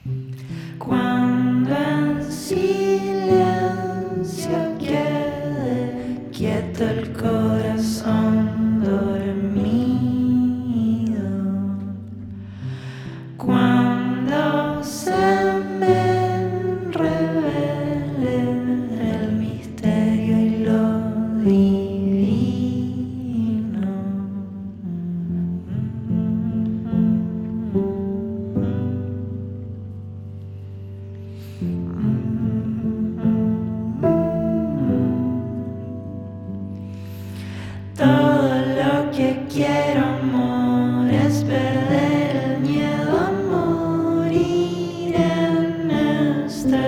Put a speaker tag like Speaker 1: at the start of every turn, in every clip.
Speaker 1: Cuando en silencio quede quieto el corazón dormido, cuando se me revele el misterio y lo divino. Todo lo que quiero, amor, es perder el miedo a morir en este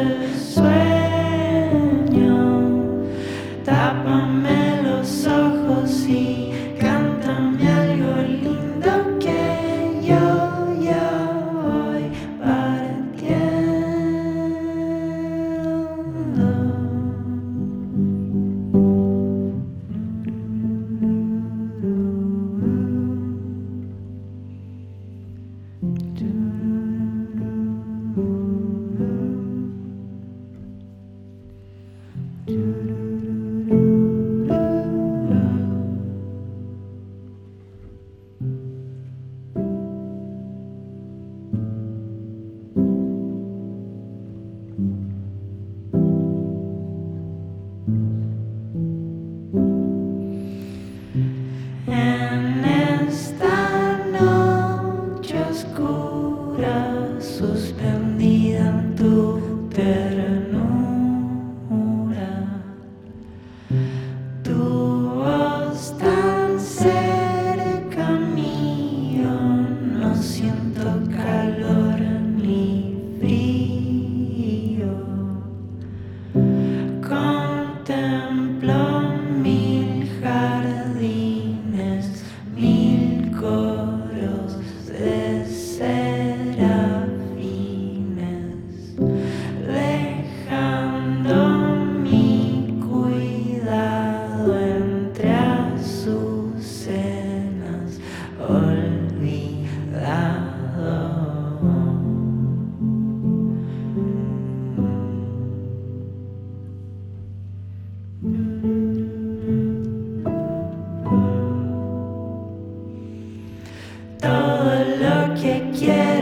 Speaker 1: sueño. Tápame los ojos y cántame algo lindo que yo ya voy partiendo. En esta noche oscura, suspendida en tu ternura, tu voz tan cerca mío, no siento calor ni frío. Contemplo mil jardines, mil coros de serafines, dejando mi cuidado entre azucenas, olvidado. Todo lo que quiero